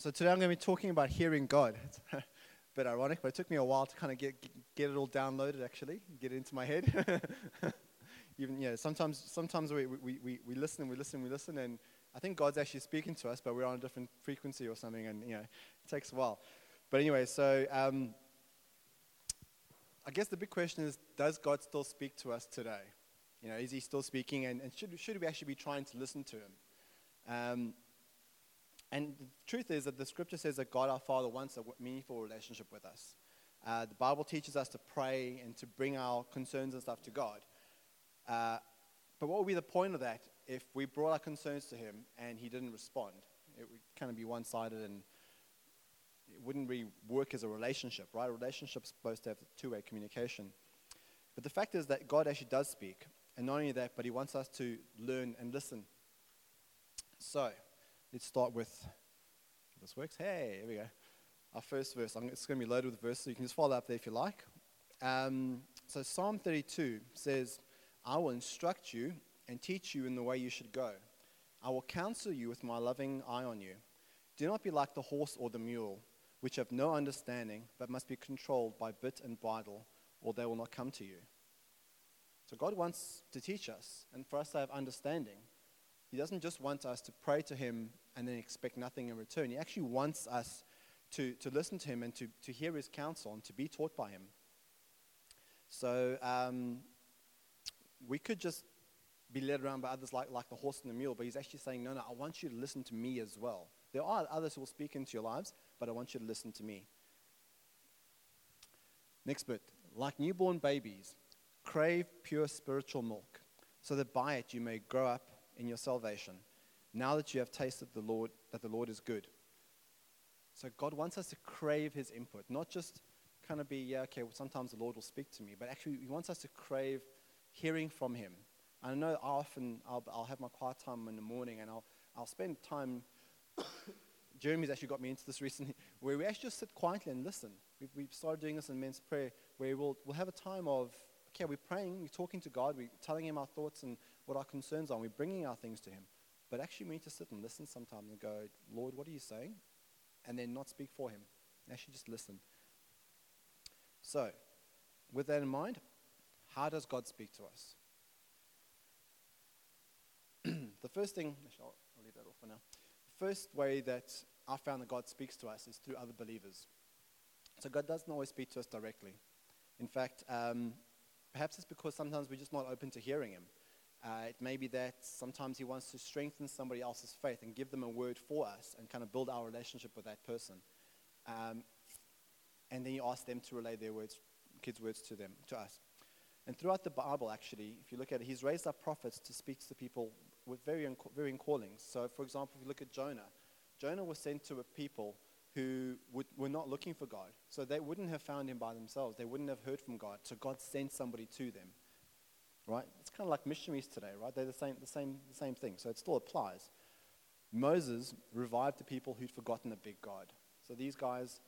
So today I'm going to be talking about hearing God. It's a bit ironic, but it took me a while to kind of get it all downloaded, actually, get it into my head. Sometimes we listen and we listen and we listen, and I think God's actually speaking to us, but we're on a different frequency or something, and it takes a while. But anyway, so I guess the big question is, does God still speak to us today? Is He still speaking, and should we actually be trying to listen to Him? And the truth is that the scripture says that God our Father wants a meaningful relationship with us. The Bible teaches us to pray and to bring our concerns and stuff to God. But what would be the point of that if we brought our concerns to Him and He didn't respond? It would kind of be one-sided, and it wouldn't really work as a relationship, right? A relationship is supposed to have two-way communication. But the fact is that God actually does speak. And not only that, but He wants us to learn and listen. So, let's start with, this works, hey, here we go. Our first verse, it's going to be loaded with verses, so you can just follow up there if you like. So Psalm 32 says, I will instruct you and teach you in the way you should go. I will counsel you with my loving eye on you. Do not be like the horse or the mule, which have no understanding, but must be controlled by bit and bridle, or they will not come to you. So God wants to teach us and for us to have understanding. He doesn't just want us to pray to Him and then expect nothing in return. He actually wants us to listen to Him and to hear His counsel and to be taught by Him. So we could just be led around by others like the horse and the mule, but He's actually saying, no, I want you to listen to me as well. There are others who will speak into your lives, but I want you to listen to me. Next bit. Like newborn babies, crave pure spiritual milk, so that by it you may grow up in your salvation, now that you have tasted the Lord is good. So God wants us to crave His input, not just kind of be, sometimes the Lord will speak to me, but actually He wants us to crave hearing from Him. I know often I'll have my quiet time in the morning, and I'll spend time. Jeremy's actually got me into this recently, where we actually just sit quietly and listen. We've started doing this in men's prayer, where we'll have a time of, we're praying, we're talking to God, we're telling Him our thoughts and what our concerns are, and we're bringing our things to Him. But actually we need to sit and listen sometimes and go, Lord, what are you saying? And then not speak for Him. Actually just listen. So, with that in mind, how does God speak to us? The first thing, I'll leave that off for now. The first way that I found that God speaks to us is through other believers. So God doesn't always speak to us directly. In fact, perhaps it's because sometimes we're just not open to hearing Him. It may be that sometimes He wants to strengthen somebody else's faith and give them a word for us and kind of build our relationship with that person. And then He asks them to relay their words, kids' words to us. And throughout the Bible, actually, if you look at it, He's raised up prophets to speak to people with varying callings. So, for example, if you look at Jonah was sent to a people who were not looking for God. So they wouldn't have found Him by themselves. They wouldn't have heard from God. So God sent somebody to them. Right? It's kind of like missionaries today, right? They're the same thing. So it still applies. Moses revived the people who'd forgotten a big God. So these guys,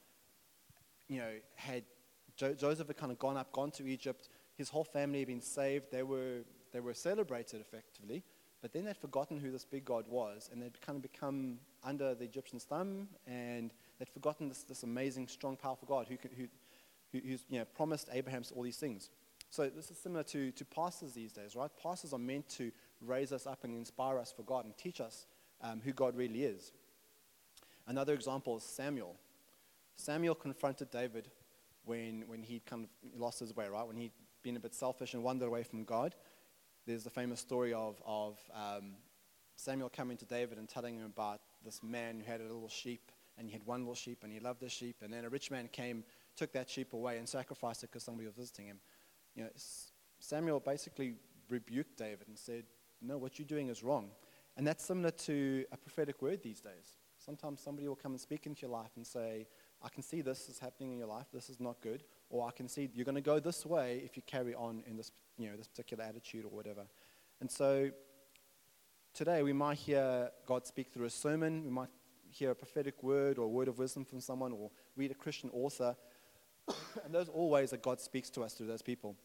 had Joseph had kind of gone to Egypt. His whole family had been saved. They were celebrated effectively, but then they'd forgotten who this big God was, and they'd kind of become under the Egyptians' thumb, and they'd forgotten this amazing, strong, powerful God who's promised Abraham all these things. So this is similar to pastors these days, right? Pastors are meant to raise us up and inspire us for God and teach us who God really is. Another example is Samuel. Samuel confronted David when he kind of lost his way, right? When he'd been a bit selfish and wandered away from God. There's the famous story of Samuel coming to David and telling him about this man who had a little sheep, and he had one little sheep, and he loved the sheep, and then a rich man came, took that sheep away, and sacrificed it because somebody was visiting him. Samuel basically rebuked David and said, no, what you're doing is wrong. And that's similar to a prophetic word these days. Sometimes somebody will come and speak into your life and say, I can see this is happening in your life, this is not good, or I can see you're going to go this way if you carry on in this, this particular attitude or whatever. And so today we might hear God speak through a sermon, we might hear a prophetic word or a word of wisdom from someone, or read a Christian author. And those are all ways that God speaks to us through those people.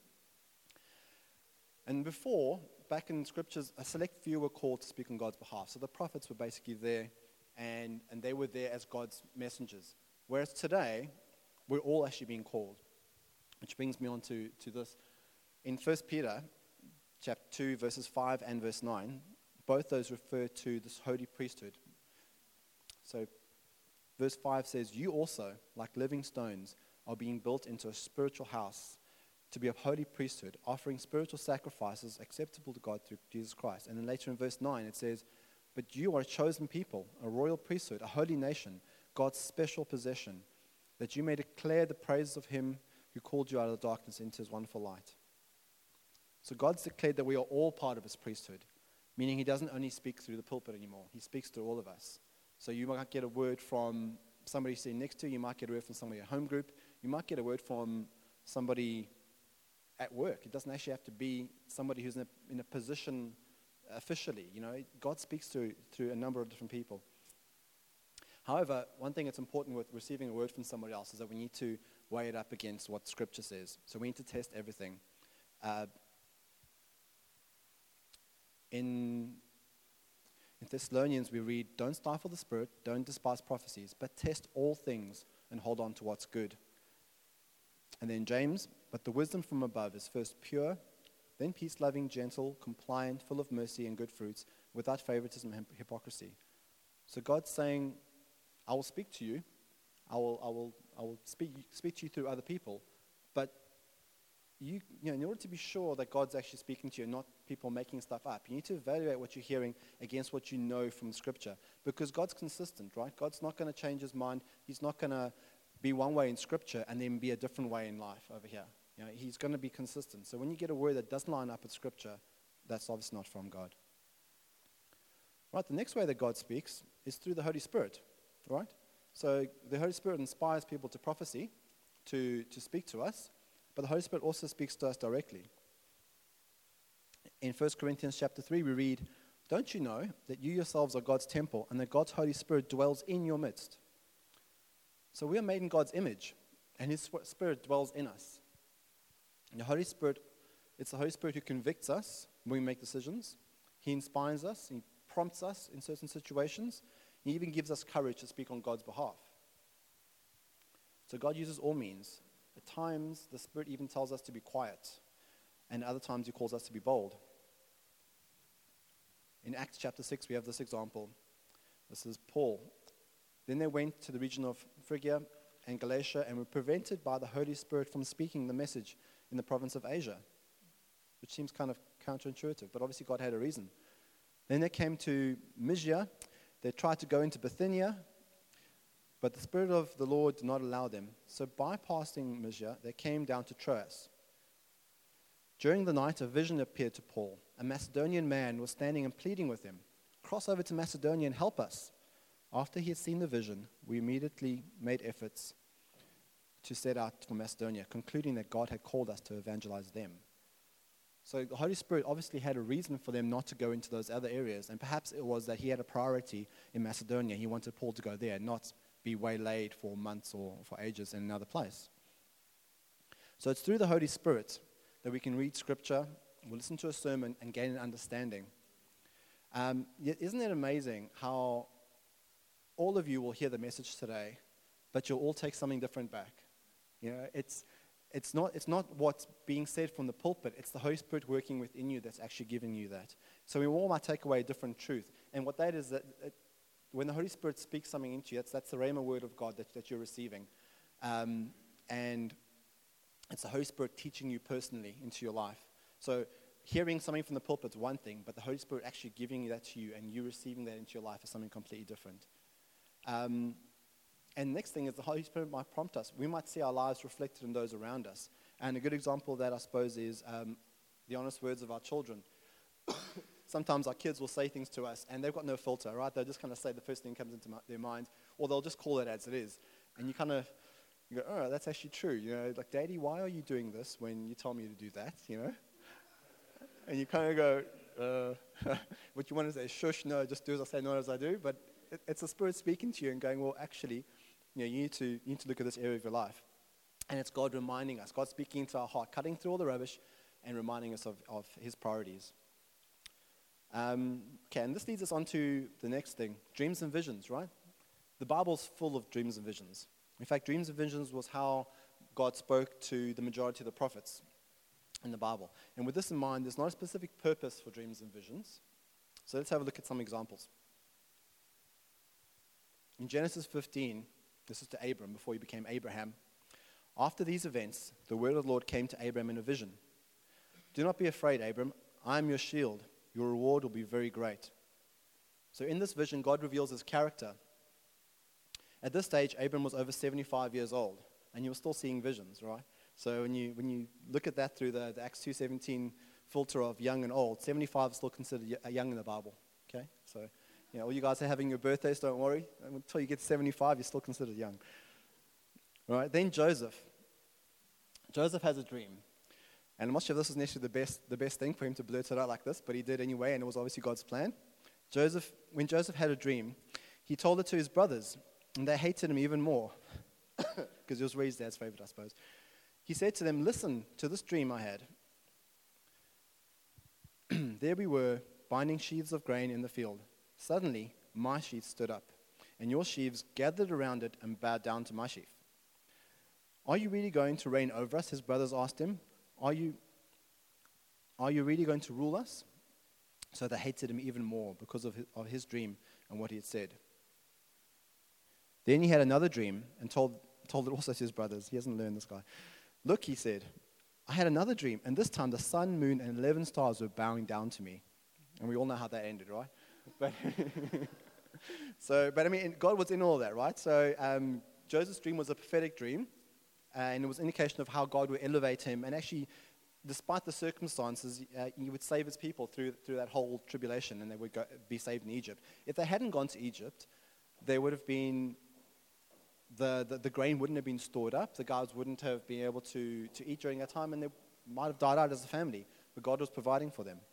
And before, back in scriptures, a select few were called to speak on God's behalf. So the prophets were basically there, and they were there as God's messengers. Whereas today, we're all actually being called. Which brings me on to this. In 1 Peter chapter 2, verses 5 and verse 9, both those refer to this holy priesthood. So verse 5 says, "You also, like living stones, are being built into a spiritual house to be a holy priesthood, offering spiritual sacrifices acceptable to God through Jesus Christ." And then later in verse 9 it says, "But you are a chosen people, a royal priesthood, a holy nation, God's special possession, that you may declare the praises of him who called you out of the darkness into his wonderful light." So God's declared that we are all part of his priesthood, meaning he doesn't only speak through the pulpit anymore. He speaks to all of us. So you might get a word from somebody sitting next to you. You might get a word from somebody at home group. You might get a word from somebody at work. It doesn't actually have to be somebody who's in a position officially. God speaks through a number of different people. However, one thing that's important with receiving a word from somebody else is that we need to weigh it up against what Scripture says. So we need to test everything. In Thessalonians we read, "Don't stifle the Spirit, don't despise prophecies, but test all things and hold on to what's good." And then James, "But the wisdom from above is first pure, then peace-loving, gentle, compliant, full of mercy and good fruits, without favoritism and hypocrisy." So God's saying, I will speak to you. I will speak to you through other people. But in order to be sure that God's actually speaking to you, not people making stuff up, you need to evaluate what you're hearing against what you know from Scripture. Because God's consistent, right? God's not going to change his mind. He's not going to be one way in Scripture and then be a different way in life over here. He's going to be consistent. So when you get a word that doesn't line up with Scripture, that's obviously not from God. Right, the next way that God speaks is through the Holy Spirit. Right? So the Holy Spirit inspires people to prophecy, to speak to us, but the Holy Spirit also speaks to us directly. In 1 Corinthians chapter 3 we read, "Don't you know that you yourselves are God's temple and that God's Holy Spirit dwells in your midst?" So we are made in God's image, and his Spirit dwells in us. And the Holy Spirit, it's the Holy Spirit who convicts us when we make decisions. He inspires us, he prompts us in certain situations. He even gives us courage to speak on God's behalf. So God uses all means. At times, the Spirit even tells us to be quiet, and other times he calls us to be bold. In Acts chapter 6, we have this example. This is Paul. "Then they went to the region of Phrygia and Galatia and were prevented by the Holy Spirit from speaking the message in the province of Asia," which seems kind of counterintuitive, but obviously God had a reason. "Then they came to Mysia. They tried to go into Bithynia, but the Spirit of the Lord did not allow them. So bypassing Mysia, they came down to Troas. During the night, a vision appeared to Paul. A Macedonian man was standing and pleading with him, 'Cross over to Macedonia and help us.' After he had seen the vision, we immediately made efforts to set out for Macedonia, concluding that God had called us to evangelize them." So the Holy Spirit obviously had a reason for them not to go into those other areas, and perhaps it was that he had a priority in Macedonia. He wanted Paul to go there, not be waylaid for months or for ages in another place. So it's through the Holy Spirit that we can read Scripture, we'll listen to a sermon, and gain an understanding. Isn't it amazing how all of you will hear the message today, but you'll all take something different back? It's not what's being said from the pulpit. It's the Holy Spirit working within you that's actually giving you that. So we all might take away a different truth. And what that is, that when the Holy Spirit speaks something into you, that's the Rhema word of God that you're receiving. And it's the Holy Spirit teaching you personally into your life. So hearing something from the pulpit is one thing, but the Holy Spirit actually giving that to you and you receiving that into your life is something completely different. And the next thing is the Holy Spirit might prompt us. We might see our lives reflected in those around us. And a good example of that, I suppose, is the honest words of our children. Sometimes our kids will say things to us, and they've got no filter, right? They'll just kind of say the first thing that comes into their mind, or they'll just call it as it is. And you go, "Oh, that's actually true. Like, Daddy, why are you doing this when you told me to do that, And you kind of go, what you want to say, shush, no, just do as I say, not as I do. But it's the Spirit speaking to you and going, well, actually, you need to look at this area of your life. And it's God reminding us, God speaking into our heart, cutting through all the rubbish and reminding us of his priorities. Okay, and this leads us on to the next thing, dreams and visions, right? The Bible's full of dreams and visions. In fact, dreams and visions was how God spoke to the majority of the prophets in the Bible. And with this in mind, there's not a specific purpose for dreams and visions. So let's have a look at some examples. In Genesis 15, this is to Abram before he became Abraham. After these events, the word of the Lord came to Abram in a vision. Do not be afraid, Abram. I am your shield. Your reward will be very great. So in this vision, God reveals his character. At this stage, Abram was over 75 years old, and he was still seeing visions, right? So when you look at that through the Acts 2:17 filter of young and old, 75 is still considered young in the Bible, okay? So, all you guys are having your birthdays, don't worry. Until you get 75, you're still considered young. All right, then Joseph. Joseph has a dream. And I'm not sure if this was necessarily the best thing for him to blurt it out like this, but he did anyway, and it was obviously God's plan. When Joseph had a dream, he told it to his brothers, and they hated him even more, because he was raised dad's favorite, I suppose. He said to them, listen to this dream I had. There we were, binding sheaves of grain in the field. Suddenly, my sheaf stood up, and your sheaves gathered around it and bowed down to my sheaf. Are you really going to reign over us? His brothers asked him. Are you really going to rule us? So they hated him even more because of his dream and what he had said. Then he had another dream and told it also to his brothers. He hasn't learned, this guy. Look, he said, I had another dream, and this time the sun, moon, and 11 stars were bowing down to me. And we all know how that ended, right? But I mean, God was in all that, right? So Joseph's dream was a prophetic dream, and it was an indication of how God would elevate him. And actually, despite the circumstances, he would save his people through that whole tribulation, and they would be saved in Egypt. If they hadn't gone to Egypt, they would have been, the grain wouldn't have been stored up. The guys wouldn't have been able to eat during that time, and they might have died out as a family. But God was providing for them.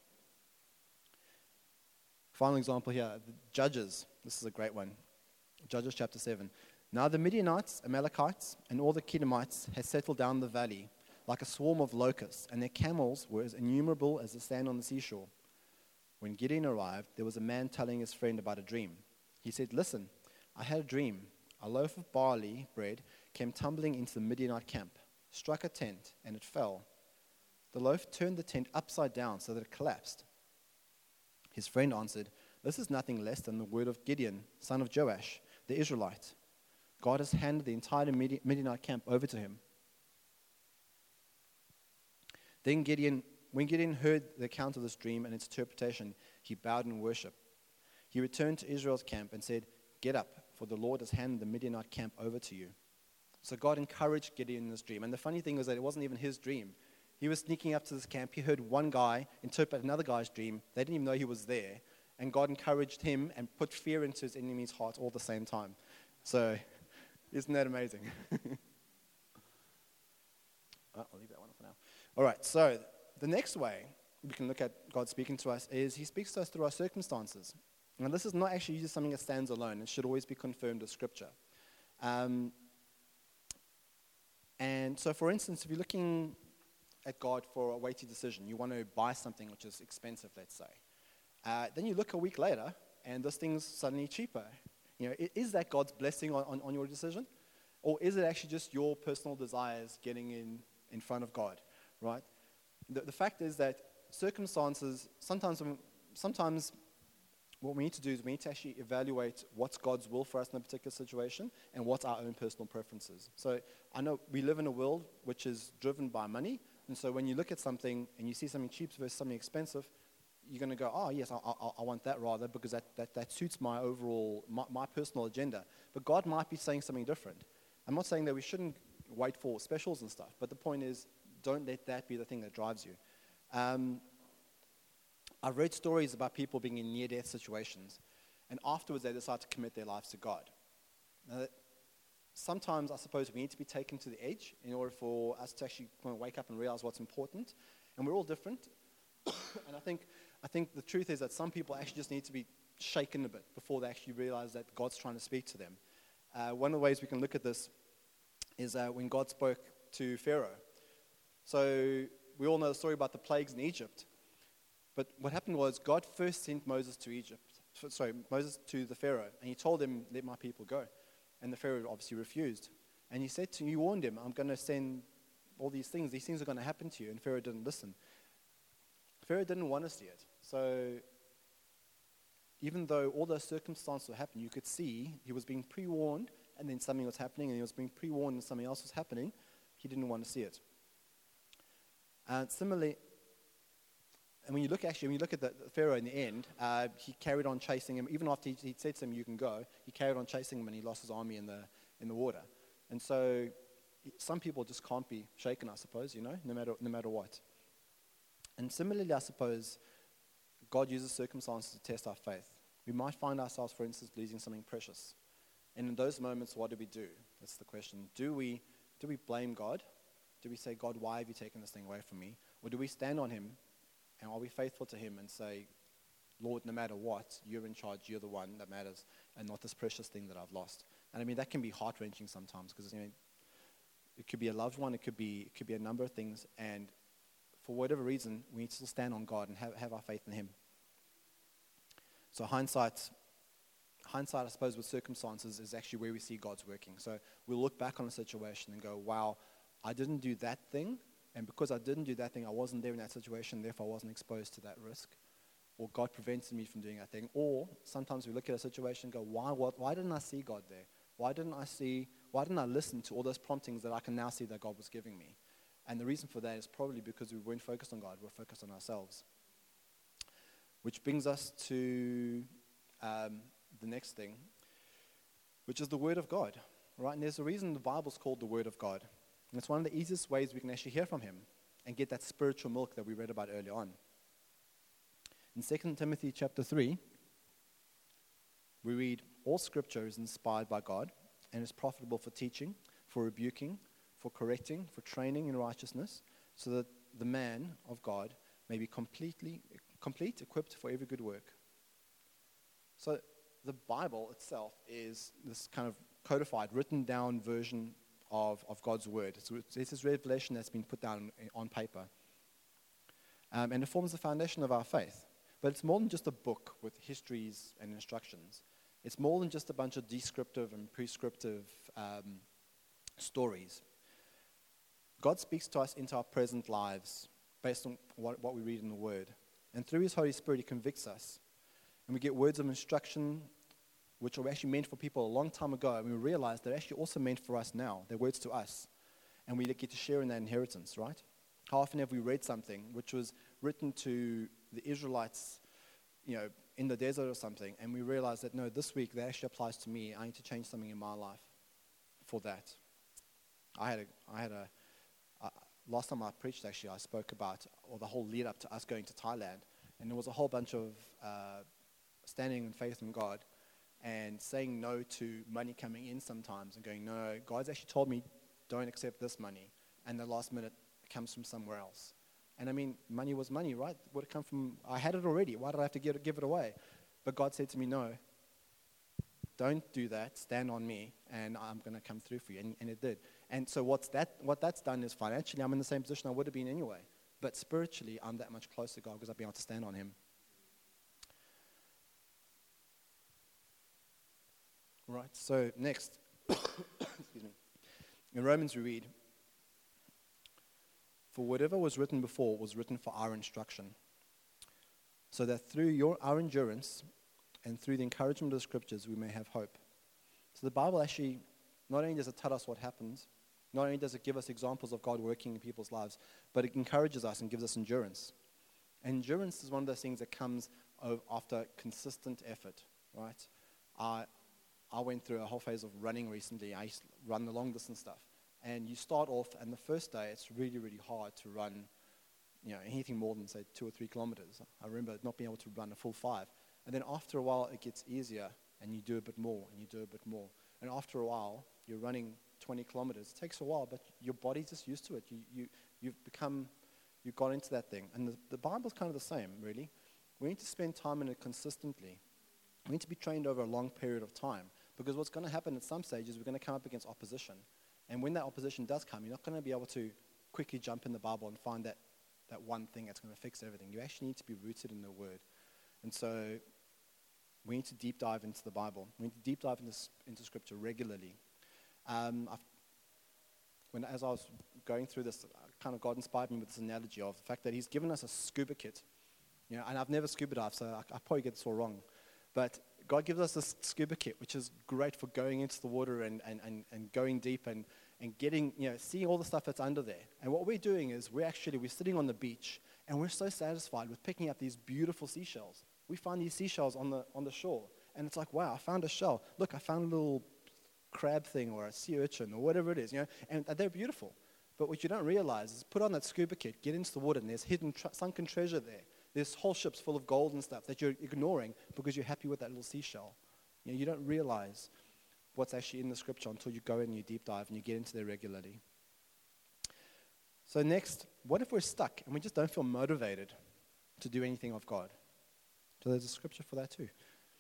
Final example here, the Judges. This is a great one. Judges chapter 7. Now the Midianites, Amalekites, and all the Kedemites had settled down the valley like a swarm of locusts, and their camels were as innumerable as the sand on the seashore. When Gideon arrived, there was a man telling his friend about a dream. He said, listen, I had a dream. A loaf of barley bread came tumbling into the Midianite camp, struck a tent, and it fell. The loaf turned the tent upside down so that it collapsed. His friend answered, this is nothing less than the word of Gideon, son of Joash, the Israelite. God has handed the entire Midianite camp over to him. Then when Gideon heard the account of this dream and its interpretation, he bowed in worship. He returned to Israel's camp and said, get up, for the Lord has handed the Midianite camp over to you. So God encouraged Gideon in this dream. And the funny thing was that it wasn't even his dream. He was sneaking up to this camp. He heard one guy interpret another guy's dream. They didn't even know he was there. And God encouraged him and put fear into his enemy's heart all at the same time. So, isn't that amazing? I'll leave that one for now. All right, so the next way we can look at God speaking to us is he speaks to us through our circumstances. Now, this is not actually just something that stands alone. It should always be confirmed with Scripture. And so, for instance, if you're looking at God for a weighty decision, you want to buy something which is expensive, let's say. Then you look a week later, and this thing's suddenly cheaper. Is that God's blessing on your decision? Or is it actually just your personal desires getting in front of God, right? The fact is that circumstances, sometimes what we need to do is we need to actually evaluate what's God's will for us in a particular situation and what's our own personal preferences. So I know we live in a world which is driven by money, and so when you look at something and you see something cheap versus something expensive, you're going to go, oh, yes, I want that rather because that suits my overall, my personal agenda. But God might be saying something different. I'm not saying that we shouldn't wait for specials and stuff, but the point is, don't let that be the thing that drives you. I've read stories about people being in near-death situations, and afterwards they decide to commit their lives to God. Now, sometimes, I suppose, we need to be taken to the edge in order for us to actually kind of wake up and realize what's important, and we're all different. And I think the truth is that some people actually just need to be shaken a bit before they actually realize that God's trying to speak to them. One of the ways we can look at this is when God spoke to Pharaoh. So we all know the story about the plagues in Egypt. But what happened was God first sent Moses to Egypt. Moses to the Pharaoh, and he told him, let my people go. And the Pharaoh obviously refused. And he warned him, I'm going to send all these things are going to happen to you. And Pharaoh didn't listen. Pharaoh didn't want to see it. So even though all those circumstances were happening, you could see he was being pre-warned, and then something was happening, and he was being pre-warned and something else was happening. He didn't want to see it. Similarly, and when you look at the Pharaoh in the end, he carried on chasing him. Even after he said to him, you can go, he carried on chasing him, and he lost his army in the water. And so some people just can't be shaken, I suppose, no matter what. And similarly, I suppose, God uses circumstances to test our faith. We might find ourselves, for instance, losing something precious. And in those moments, what do we do? That's the question. Do we blame God? Do we say, God, why have you taken this thing away from me? Or do we stand on him, and are we faithful to him and say, Lord, no matter what, you're in charge, you're the one that matters, and not this precious thing that I've lost? And I mean, that can be heart-wrenching sometimes, because it could be a loved one, it could be a number of things, and for whatever reason, we need to still stand on God and have our faith in him. So hindsight, I suppose, with circumstances is actually where we see God's working. So we'll look back on a situation and go, wow, I didn't do that thing, and because I didn't do that thing, I wasn't there in that situation, therefore I wasn't exposed to that risk. Or God prevented me from doing that thing. Or sometimes we look at a situation and go, why didn't I see God there? Why didn't I listen to all those promptings that I can now see that God was giving me? And the reason for that is probably because we weren't focused on God, we were focused on ourselves. Which brings us to the next thing, which is the Word of God, right? And there's a reason the Bible's called the Word of God. And it's one of the easiest ways we can actually hear from him and get that spiritual milk that we read about earlier on. In 2 Timothy chapter 3, we read, all scripture is inspired by God and is profitable for teaching, for rebuking, for correcting, for training in righteousness, so that the man of God may be complete, equipped for every good work. So the Bible itself is this kind of codified, written down version of God's word. So it's this revelation that's been put down on paper. And it forms the foundation of our faith. But it's more than just a book with histories and instructions. It's more than just a bunch of descriptive and prescriptive stories. God speaks to us into our present lives based on what we read in the Word. And through his Holy Spirit, he convicts us. And we get words of instruction which were actually meant for people a long time ago, and we realize they're actually also meant for us now. They're words to us. And we get to share in that inheritance, right? How often have we read something which was written to the Israelites, in the desert or something, and we realize that, no, this week that actually applies to me. I need to change something in my life for that. Last time I preached, actually, I spoke about, or the whole lead up to us going to Thailand, and there was a whole bunch of standing in faith in God and saying no to money coming in sometimes and going, no, God's actually told me don't accept this money, and the last minute it comes from somewhere else. And I mean, money was money, right? Would it come from, I had it already, why did I have to give it away? But God said to me, no, don't do that, stand on me, and I'm going to come through for you, and it did. And so what that's done is financially, I'm in the same position I would have been anyway. But spiritually, I'm that much closer to God because I've been able to stand on him. Right, so next, excuse me. In Romans we read, for whatever was written before was written for our instruction, so that through our endurance and through the encouragement of the scriptures we may have hope. So the Bible actually, not only does it tell us what happens, not only does it give us examples of God working in people's lives, but it encourages us and gives us endurance. And endurance is one of those things that comes after consistent effort, right? I went through a whole phase of running recently. I used to run the long distance stuff. And you start off, and the first day, it's really, really hard to run, anything more than, say, 2 or 3 kilometers. I remember not being able to run a full 5. And then after a while, it gets easier, and you do a bit more, and you do a bit more. And after a while, you're running 20 kilometers. It takes a while, but your body's just used to it. You've got into that thing. And the Bible's kind of the same, really. We need to spend time in it consistently. We need to be trained over a long period of time. Because what's going to happen at some stages, we're going to come up against opposition. And when that opposition does come, you're not going to be able to quickly jump in the Bible and find that one thing that's going to fix everything. You actually need to be rooted in the Word. And so we need to deep dive into the Bible. We need to deep dive into Scripture regularly. As I was going through this, kind of God inspired me with this analogy of the fact that He's given us a scuba kit. You know, and I've never scuba dived, so I probably get this all wrong. But God gives us this scuba kit, which is great for going into the water and going deep and getting, seeing all the stuff that's under there. And what we're doing is we're sitting on the beach, and we're so satisfied with picking up these beautiful seashells. We find these seashells on the shore, and it's like, wow, I found a shell. Look, I found a little crab thing or a sea urchin or whatever it is, and they're beautiful. But what you don't realize is put on that scuba kit, get into the water, and there's hidden, sunken treasure there. There's whole ships full of gold and stuff that you're ignoring because you're happy with that little seashell. You don't realize what's actually in the Scripture until you go in and you deep dive and you get into there regularly. So next, what if we're stuck and we just don't feel motivated to do anything of God? So there's a Scripture for that too.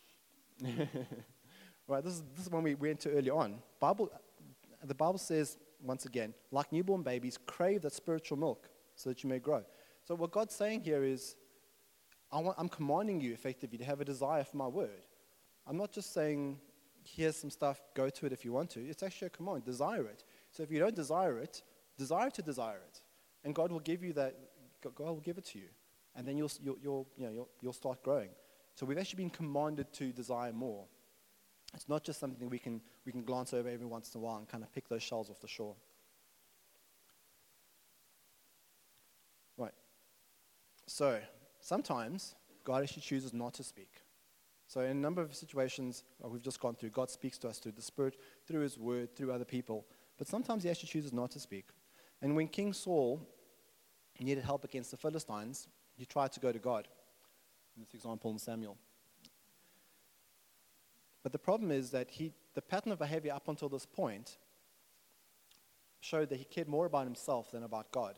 Right, this is one we went to early on. The Bible says, once again, like newborn babies, crave that spiritual milk so that you may grow. So what God's saying here is, I'm commanding you effectively to have a desire for my word. I'm not just saying, here's some stuff, go to it if you want to. It's actually a command, desire it. So if you don't desire it, desire to desire it. And God will give you that, God will give it to you. And then you'll start growing. So we've actually been commanded to desire more. It's not just something we can glance over every once in a while and kind of pick those shells off the shore. Right. So sometimes God actually chooses not to speak. So in a number of situations we've just gone through, God speaks to us through the Spirit, through His Word, through other people. But sometimes He actually chooses not to speak. And when King Saul needed help against the Philistines, he tried to go to God. In this example in Samuel. But the problem is that the pattern of behavior up until this point showed that he cared more about himself than about God.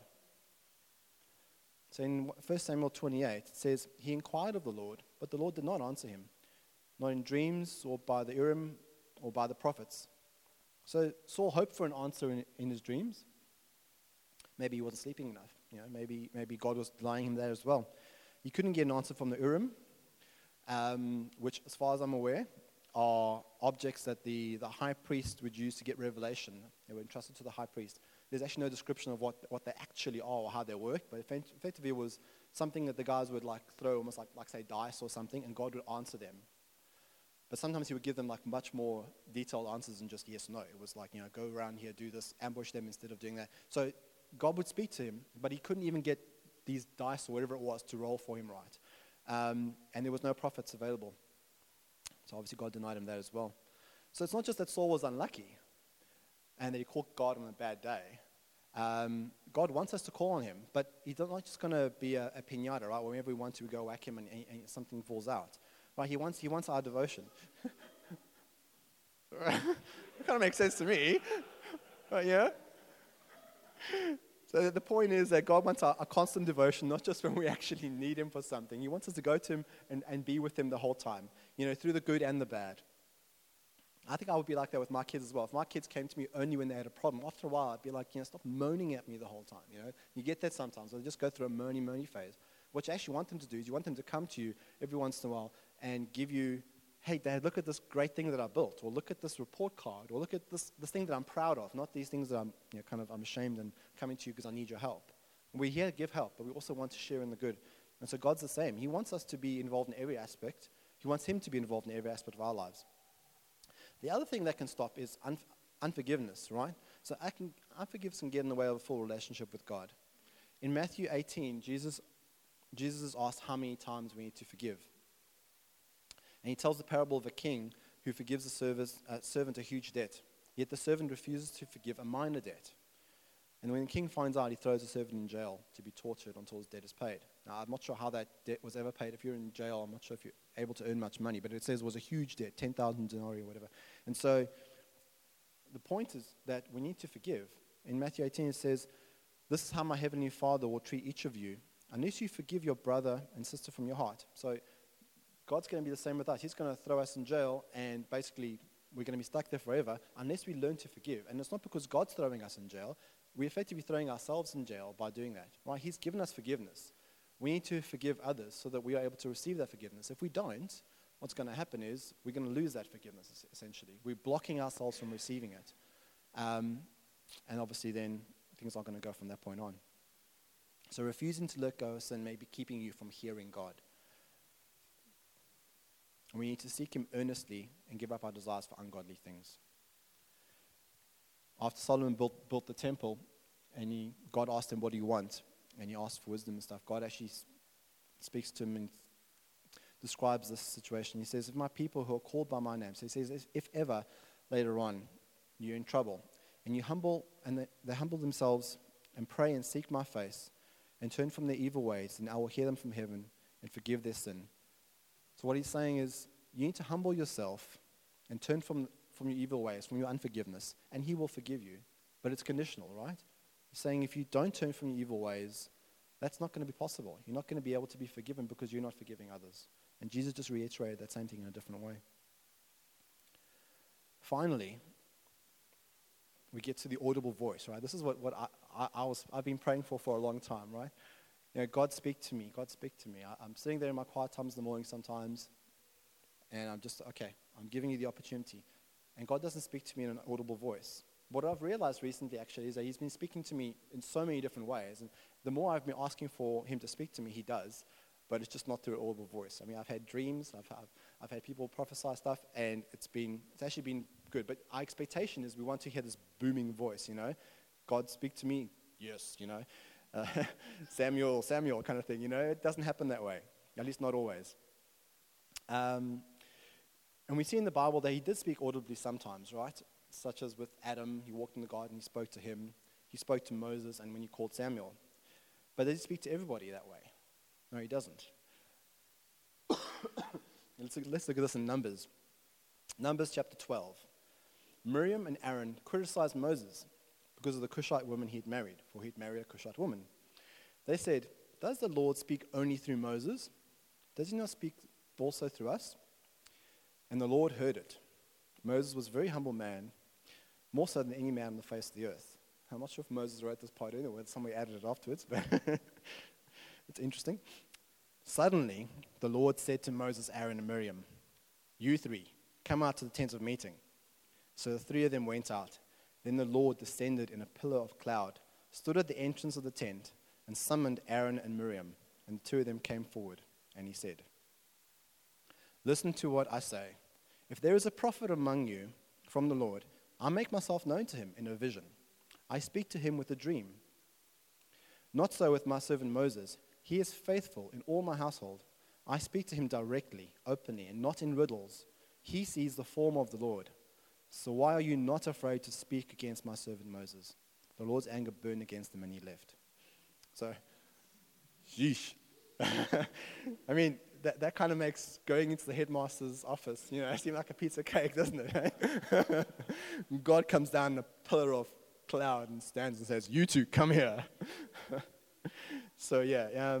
So in 1 Samuel 28, it says, he inquired of the Lord, but the Lord did not answer him, not in dreams or by the Urim or by the prophets. So Saul hoped for an answer in his dreams. Maybe he wasn't sleeping enough. Maybe God was denying him that as well. He couldn't get an answer from the Urim, which, as far as I'm aware, are objects that the high priest would use to get revelation. They were entrusted to the high priest. There's actually no description of what they actually are or how they work, but effectively it was something that the guys would throw almost like say dice or something, and God would answer them. But sometimes He would give them much more detailed answers than just yes, no. It was go around here, do this, ambush them instead of doing that. So God would speak to him, but he couldn't even get these dice or whatever it was to roll for him right. And there was no prophets available. So obviously God denied him that as well. So it's not just that Saul was unlucky and that he called God on a bad day. God wants us to call on Him, but He's not just going to be a piñata, right? Whenever we want to, we go whack Him and something falls out. Right? He wants our devotion. It kind of makes sense to me. Right, yeah? So the point is that God wants our constant devotion, not just when we actually need Him for something. He wants us to go to Him and be with Him the whole time, through the good and the bad. I think I would be like that with my kids as well. If my kids came to me only when they had a problem, after a while I'd be like, stop moaning at me the whole time. You get that sometimes. They'll just go through a moany phase. What you actually want them to do is you want them to come to you every once in a while and give you, hey, Dad, look at this great thing that I built, or look at this report card, or look at this thing that I'm proud of, not these things that I'm ashamed and coming to you because I need your help. We're here to give help, but we also want to share in the good. And so God's the same. He wants us to be involved in every aspect. He wants Him to be involved in every aspect of our lives. The other thing that can stop is unforgiveness, right? So unforgiveness can get in the way of a full relationship with God. In Matthew 18, Jesus is asked how many times we need to forgive. And He tells the parable of a king who forgives a servant a huge debt. Yet the servant refuses to forgive a minor debt. And when the king finds out, he throws the servant in jail to be tortured until his debt is paid. Now, I'm not sure how that debt was ever paid. If you're in jail, I'm not sure if you're able to earn much money, but it says it was a huge debt, 10,000 denarii or whatever. And so the point is that we need to forgive. In Matthew 18, it says, "This is how my heavenly Father will treat each of you, unless you forgive your brother and sister from your heart." So God's going to be the same with us. He's going to throw us in jail, and basically we're going to be stuck there forever unless we learn to forgive. And it's not because God's throwing us in jail. We're effectively throwing ourselves in jail by doing that. Right? He's given us forgiveness. We need to forgive others so that we are able to receive that forgiveness. If we don't, what's going to happen is we're going to lose that forgiveness, essentially. We're blocking ourselves from receiving it. And obviously then things aren't going to go from that point on. So refusing to let go of sin may be keeping you from hearing God. And we need to seek Him earnestly and give up our desires for ungodly things. After Solomon built the temple, and God asked him, what do you want? And he asked for wisdom and stuff. God actually speaks to him and describes this situation. He says, if my people who are called by my name, so he says, if ever later on you're in trouble, and you humble, and they humble themselves and pray and seek my face, and turn from their evil ways, and I will hear them from heaven and forgive their sin. So what he's saying is, you need to humble yourself and turn from your evil ways, from your unforgiveness, and He will forgive you. But it's conditional, right? He's saying if you don't turn from your evil ways, that's not going to be possible. You're not going to be able to be forgiven because you're not forgiving others. And Jesus just reiterated that same thing in a different way. Finally, we get to the audible voice, right? This is what I've been praying for a long time, right? You know, God speak to me. God speak to me. I'm sitting there in my quiet times in the morning sometimes, and I'm just, okay, I'm giving you the opportunity. And God doesn't speak to me in an audible voice. What I've realized recently, actually, is that He's been speaking to me in so many different ways. And the more I've been asking for Him to speak to me, He does. But it's just not through an audible voice. I mean, I've had dreams. I've had people prophesy stuff, and it's actually been good. But our expectation is we want to hear this booming voice, you know. God, speak to me. Yes, you know. Samuel kind of thing, you know. It doesn't happen that way, at least not always. And we see in the Bible that He did speak audibly sometimes, right? Such as with Adam, He walked in the garden, He spoke to him. He spoke to Moses, and when He called Samuel. But does He speak to everybody that way? No, He doesn't. Let's look at this in Numbers. Numbers chapter 12. Miriam and Aaron criticized Moses because of the Cushite woman he'd married, for he'd married a Cushite woman. They said, does the Lord speak only through Moses? Does He not speak also through us? And the Lord heard it. Moses was a very humble man, more so than any man on the face of the earth. I'm not sure if Moses wrote this part in or whether somebody added it afterwards, but it's interesting. Suddenly, the Lord said to Moses, Aaron, and Miriam, you three, come out to the tent of meeting. So the three of them went out. Then the Lord descended in a pillar of cloud, stood at the entrance of the tent, and summoned Aaron and Miriam. And the two of them came forward, and He said, listen to what I say. If there is a prophet among you from the Lord, I make myself known to him in a vision. I speak to him with a dream. Not so with my servant Moses. He is faithful in all my household. I speak to him directly, openly, and not in riddles. He sees the form of the Lord. So why are you not afraid to speak against my servant Moses? The Lord's anger burned against him, and he left. So, sheesh. I mean, that kind of makes going into the headmaster's office, you know, seem like a piece of cake, doesn't it? God comes down in a pillar of cloud and stands and says, you two, come here. So, yeah.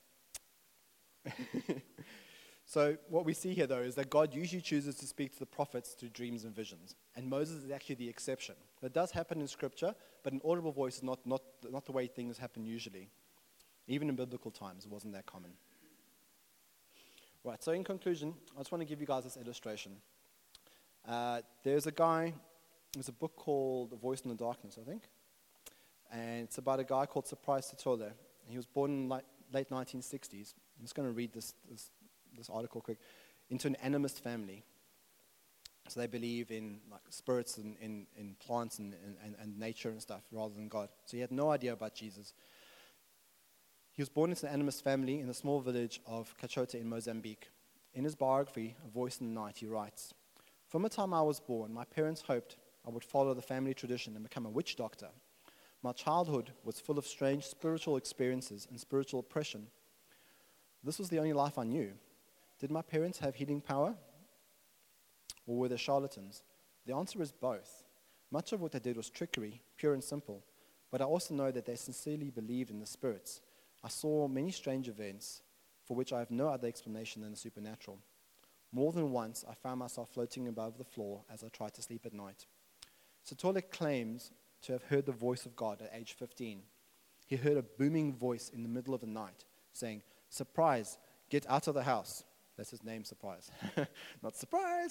So what we see here, though, is that God usually chooses to speak to the prophets through dreams and visions. And Moses is actually the exception. That does happen in Scripture, but an audible voice is not the way things happen usually. Even in biblical times, it wasn't that common. Right, so in conclusion, I just want to give you guys this illustration. There's a book called The Voice in the Darkness, I think. And it's about a guy called Surprise Sithole. He was born in late 1960s. I'm just going to read this article quick. Into an animist family. So they believe in like spirits and in plants and nature and stuff rather than God. So he had no idea about Jesus. He was born into an animist family in the small village of Cachota in Mozambique. In his biography, A Voice in the Night, he writes, from the time I was born, my parents hoped I would follow the family tradition and become a witch doctor. My childhood was full of strange spiritual experiences and spiritual oppression. This was the only life I knew. Did my parents have healing power? Or were they charlatans? The answer is both. Much of what they did was trickery, pure and simple. But I also know that they sincerely believed in the spirits. I saw many strange events for which I have no other explanation than the supernatural. More than once, I found myself floating above the floor as I tried to sleep at night. Sithole claims to have heard the voice of God at age 15. He heard a booming voice in the middle of the night saying, surprise, get out of the house. That's his name, Surprise. Not surprise.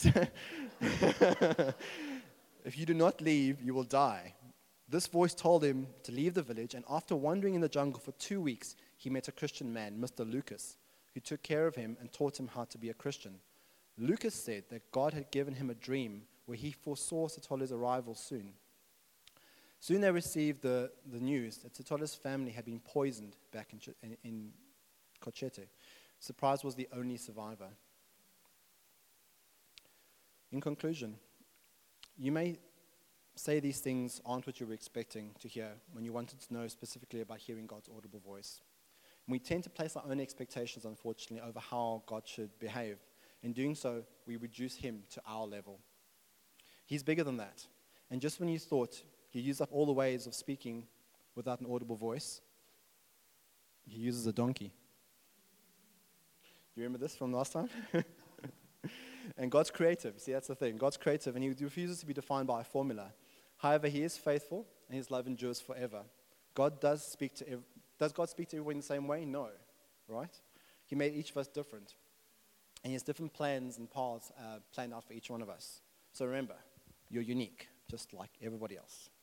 If you do not leave, you will die. This voice told him to leave the village, and after wandering in the jungle for 2 weeks, he met a Christian man, Mr. Lucas, who took care of him and taught him how to be a Christian. Lucas said that God had given him a dream where he foresaw Setola's arrival soon. Soon they received the news that Setola's family had been poisoned back in Kochete. Surprise was the only survivor. In conclusion, you may say these things aren't what you were expecting to hear when you wanted to know specifically about hearing God's audible voice. And we tend to place our own expectations, unfortunately, over how God should behave. In doing so, we reduce him to our level. He's bigger than that. And just when you thought he used up all the ways of speaking without an audible voice, he uses a donkey. You remember this from last time? And God's creative. See, that's the thing. God's creative, and he refuses to be defined by a formula. However, he is faithful, and his love endures forever. Does God speak to everyone in the same way? No, right? He made each of us different. And he has different plans and paths planned out for each one of us. So remember, you're unique, just like everybody else.